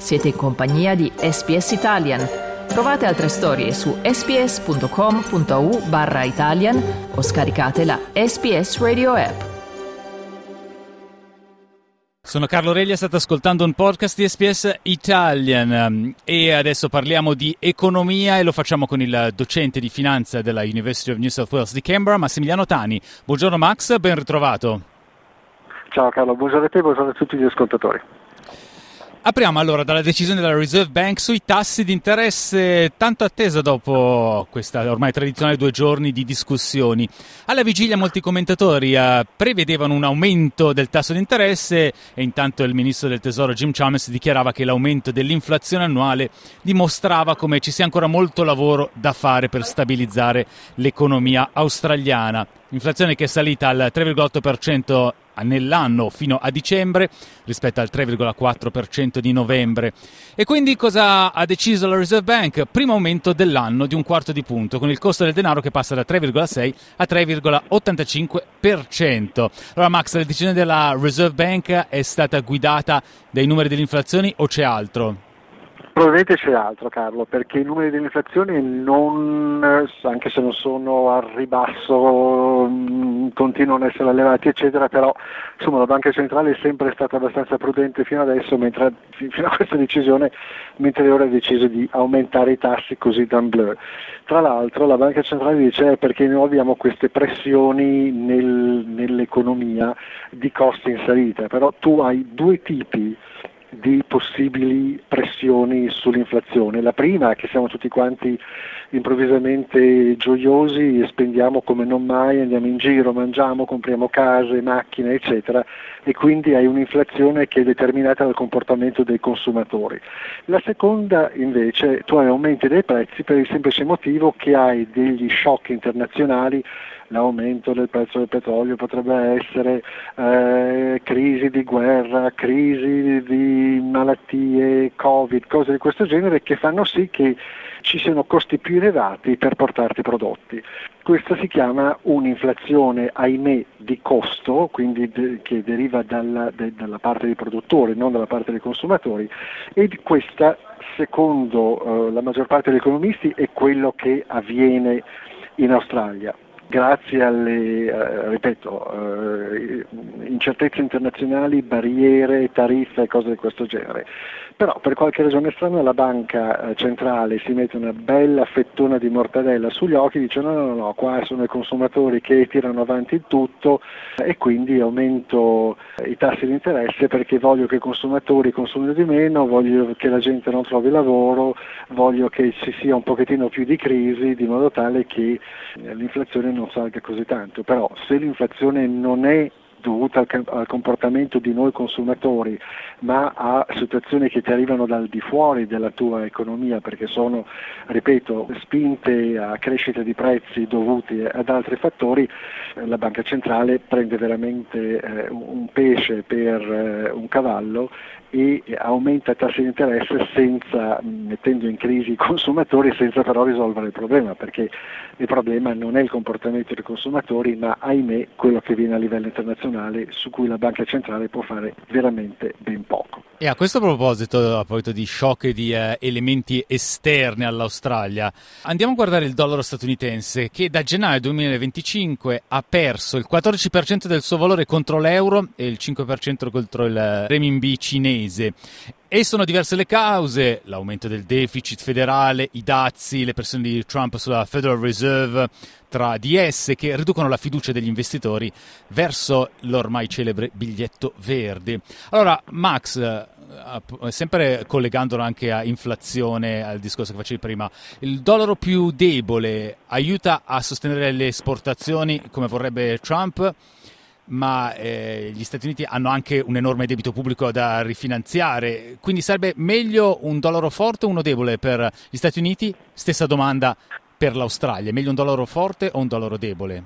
Siete in compagnia di SBS Italian. Trovate altre storie su sbs.com.au/Italian o scaricate la SBS Radio app. Sono Carlo Reglia, state ascoltando un podcast di SBS Italian e adesso parliamo di economia e lo facciamo con il docente di finanza della University of New South Wales di Canberra, Massimiliano Tani. Buongiorno Max, ben ritrovato. Ciao Carlo, buongiorno a te e buongiorno a tutti gli ascoltatori. Apriamo allora dalla decisione della Reserve Bank sui tassi di interesse, tanto attesa dopo questa ormai tradizionale 2 giorni di discussioni. Alla vigilia molti commentatori prevedevano un aumento del tasso di interesse e intanto il ministro del tesoro Jim Chalmers dichiarava che l'aumento dell'inflazione annuale dimostrava come ci sia ancora molto lavoro da fare per stabilizzare l'economia australiana. Inflazione che è salita al 3,8% nell'anno fino a dicembre rispetto al 3,4% di novembre. E quindi cosa ha deciso la Reserve Bank? Primo aumento dell'anno di 1/4 di punto, con il costo del denaro che passa da 3,6 a 3,85%. Allora Max, la decisione della Reserve Bank è stata guidata dai numeri dell'inflazione o c'è altro? Probabilmente c'è altro Carlo, perché i numeri dell'inflazione anche se non sono al ribasso, continuano ad essere elevati eccetera, però insomma la Banca Centrale è sempre stata abbastanza prudente fino adesso, fino a questa decisione, mentre ora ha deciso di aumentare i tassi così d'emblée. Tra l'altro la Banca Centrale dice perché noi abbiamo queste pressioni nell'economia di costi in salita, però tu hai 2 tipi di possibili pressioni sull'inflazione. La prima è che siamo tutti quanti improvvisamente gioiosi e spendiamo come non mai, andiamo in giro, mangiamo, compriamo case, macchine eccetera, e quindi hai un'inflazione che è determinata dal comportamento dei consumatori. La seconda invece, tu hai aumenti dei prezzi per il semplice motivo che hai degli shock internazionali. L'aumento del prezzo del petrolio potrebbe essere crisi di guerra, crisi di malattie, Covid, cose di questo genere che fanno sì che ci siano costi più elevati per portarti prodotti. Questa si chiama un'inflazione, ahimè, di costo, quindi che deriva dalla parte dei produttori, non dalla parte dei consumatori, e questa, secondo la maggior parte degli economisti, è quello che avviene in Australia. Grazie alle, incertezze internazionali, barriere, tariffe e cose di questo genere. Però per qualche ragione strana la banca centrale si mette una bella fettona di mortadella sugli occhi e dice no, qua sono i consumatori che tirano avanti il tutto e quindi aumento i tassi di interesse perché voglio che i consumatori consumino di meno, voglio che la gente non trovi lavoro, voglio che ci sia un pochettino più di crisi di modo tale che l'inflazione non salga così tanto. Però se l'inflazione non è dovuta al comportamento di noi consumatori, ma a situazioni che ti arrivano dal di fuori della tua economia, perché sono, ripeto, spinte a crescita di prezzi dovuti ad altri fattori, la Banca Centrale prende veramente un pesce per un cavallo e aumenta i tassi di interesse mettendo in crisi i consumatori senza però risolvere il problema, perché il problema non è il comportamento dei consumatori, ma ahimè quello che viene a livello internazionale su cui la Banca Centrale può fare veramente ben poco. E a questo proposito di shock e di elementi esterni all'Australia, andiamo a guardare il dollaro statunitense che da gennaio 2025 ha perso il 14% del suo valore contro l'euro e il 5% contro il renminbi cinese. E sono diverse le cause: l'aumento del deficit federale, i dazi, le pressioni di Trump sulla Federal Reserve, tra di esse che riducono la fiducia degli investitori verso l'ormai celebre biglietto verde. Allora Max, sempre collegandolo anche a inflazione, al discorso che facevi prima, il dollaro più debole aiuta a sostenere le esportazioni come vorrebbe Trump, ma gli Stati Uniti hanno anche un enorme debito pubblico da rifinanziare, quindi sarebbe meglio un dollaro forte o uno debole per gli Stati Uniti? Stessa domanda per l'Australia, meglio un dollaro forte o un dollaro debole?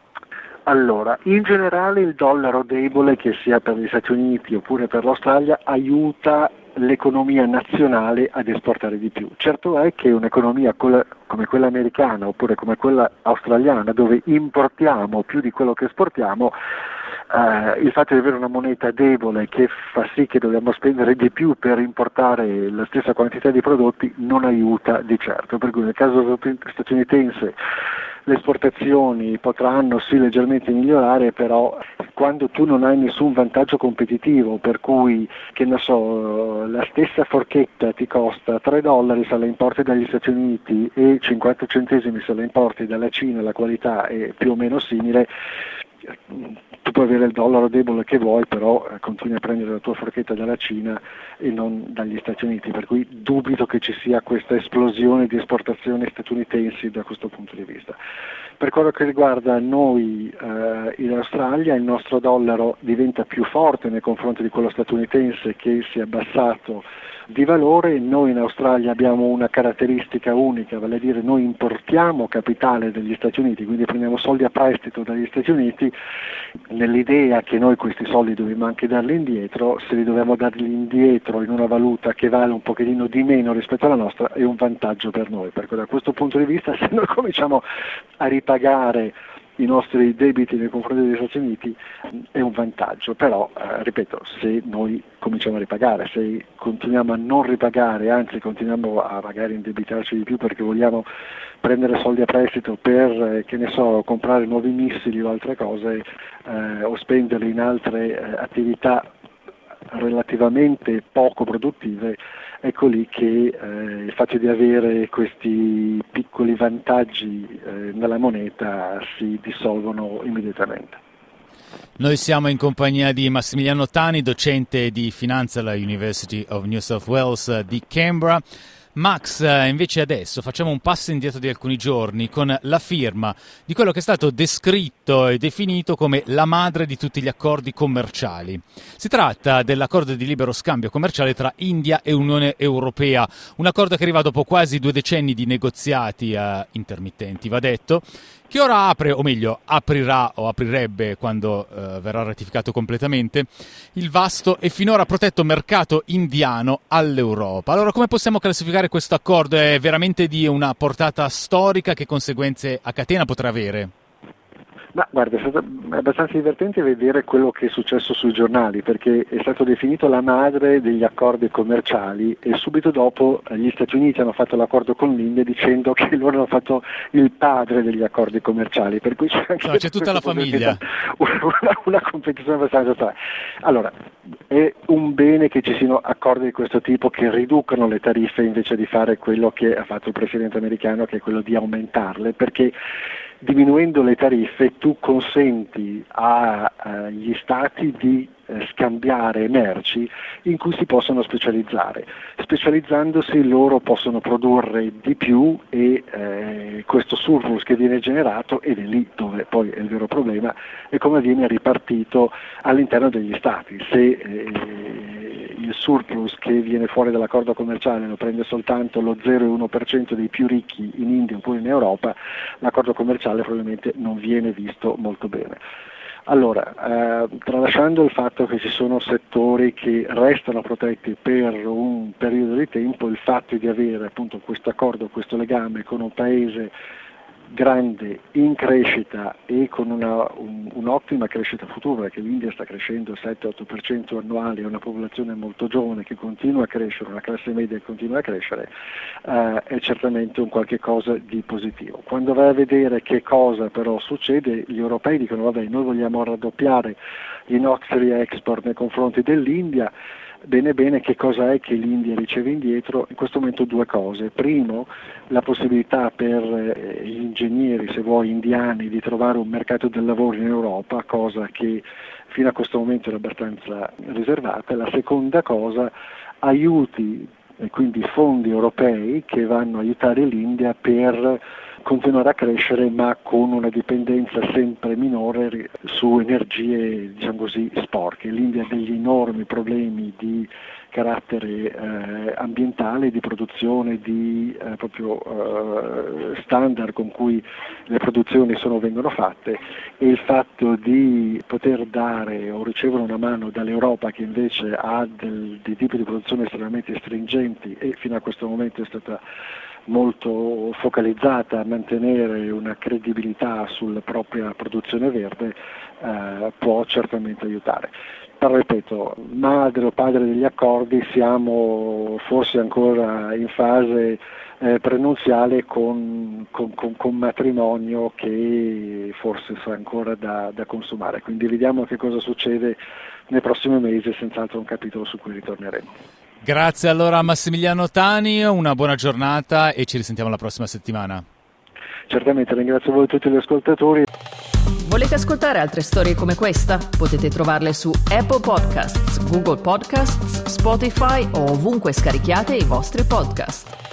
Allora, in generale il dollaro debole, che sia per gli Stati Uniti oppure per l'Australia, aiuta l'economia nazionale ad esportare di più. Certo è che un'economia come quella americana oppure come quella australiana, dove importiamo più di quello che esportiamo, Il fatto di avere una moneta debole che fa sì che dobbiamo spendere di più per importare la stessa quantità di prodotti non aiuta di certo, per cui nel caso statunitense le esportazioni potranno sì leggermente migliorare, però quando tu non hai nessun vantaggio competitivo, per cui, che ne so, la stessa forchetta ti costa $3 se la importi dagli Stati Uniti e 50 centesimi se la importi dalla Cina, la qualità è più o meno simile, tu puoi avere il dollaro debole che vuoi, però continui a prendere la tua forchetta dalla Cina e non dagli Stati Uniti, per cui dubito che ci sia questa esplosione di esportazioni statunitensi da questo punto di vista. Per quello che riguarda noi in Australia, il nostro dollaro diventa più forte nei confronti di quello statunitense che si è abbassato di valore. Noi in Australia abbiamo una caratteristica unica, vale a dire noi importiamo capitale dagli Stati Uniti, quindi prendiamo soldi a prestito dagli Stati Uniti nell'idea che noi questi soldi dobbiamo anche darli indietro. Se li dobbiamo darli indietro in una valuta che vale un pochettino di meno rispetto alla nostra è un vantaggio per noi, perché da questo punto di vista se noi cominciamo a ripagare i nostri debiti nei confronti degli Stati Uniti è un vantaggio, però ripeto, se noi cominciamo a ripagare, se continuiamo a non ripagare, anzi continuiamo a magari indebitarci di più perché vogliamo prendere soldi a prestito per, che ne so, comprare nuovi missili o altre cose o spenderli in altre attività relativamente poco produttive, ecco lì che il fatto di avere questi piccoli vantaggi nella moneta si dissolvono immediatamente. Noi siamo in compagnia di Massimiliano Tani, docente di finanza alla University of New South Wales di Canberra. Max, invece adesso facciamo un passo indietro di alcuni giorni con la firma di quello che è stato descritto e definito come la madre di tutti gli accordi commerciali. Si tratta dell'accordo di libero scambio commerciale tra India e Unione Europea, un accordo che arriva dopo quasi 2 decenni di negoziati intermittenti, va detto, che ora apre, o meglio aprirà o aprirebbe quando verrà ratificato completamente, il vasto e finora protetto mercato indiano all'Europa. Allora, come possiamo classificare questo accordo? È veramente di una portata storica? Che conseguenze a catena potrà avere? Ma guarda, è stato abbastanza divertente vedere quello che è successo sui giornali, perché è stato definito la madre degli accordi commerciali e subito dopo gli Stati Uniti hanno fatto l'accordo con l'India dicendo che loro hanno fatto il padre degli accordi commerciali, per cui c'è tutta la famiglia. Una competizione abbastanza strana. Allora, è un bene che ci siano accordi di questo tipo che riducano le tariffe invece di fare quello che ha fatto il presidente americano, che è quello di aumentarle, perché diminuendo le tariffe tu consenti agli stati di scambiare merci in cui si possono specializzare. Specializzandosi loro possono produrre di più e questo surplus che viene generato, ed è lì dove poi è il vero problema, è come viene ripartito all'interno degli stati. Se il surplus che viene fuori dall'accordo commerciale lo prende soltanto lo 0,1% dei più ricchi in India oppure in Europa, l'accordo commerciale probabilmente non viene visto molto bene. Allora, tralasciando il fatto che ci sono settori che restano protetti per un periodo di tempo, il fatto di avere appunto questo accordo, questo legame con un paese grande, in crescita e con un'ottima crescita futura, perché l'India sta crescendo il 7-8% annuale, è una popolazione molto giovane che continua a crescere, una classe media che continua a crescere, è certamente un qualche cosa di positivo. Quando vai a vedere che cosa però succede, gli europei dicono vabbè, noi vogliamo raddoppiare i nostri export nei confronti dell'India. Bene, che cosa è che l'India riceve indietro? In questo momento 2 cose. Primo, la possibilità per gli ingegneri, se vuoi, indiani di trovare un mercato del lavoro in Europa, cosa che fino a questo momento era abbastanza riservata. La seconda cosa, aiuti e quindi fondi europei che vanno a aiutare l'India per continuare a crescere, ma con una dipendenza sempre minore su energie, diciamo così, sporche. L'India ha degli enormi problemi di carattere ambientale, di produzione, di standard con cui le produzioni vengono fatte, e il fatto di poter dare o ricevere una mano dall'Europa, che invece ha dei tipi di produzione estremamente stringenti e fino a questo momento è stata molto focalizzata a mantenere una credibilità sulla propria produzione verde, può certamente aiutare. Però ripeto, madre o padre degli accordi, siamo forse ancora in fase prenunziale con matrimonio che forse sarà ancora da consumare, quindi vediamo che cosa succede nei prossimi mesi, è senz'altro un capitolo su cui ritorneremo. Grazie allora a Massimiliano Tani, una buona giornata e ci risentiamo la prossima settimana. Certamente, ringrazio voi tutti gli ascoltatori. Volete ascoltare altre storie come questa? Potete trovarle su Apple Podcasts, Google Podcasts, Spotify o ovunque scarichiate i vostri podcast.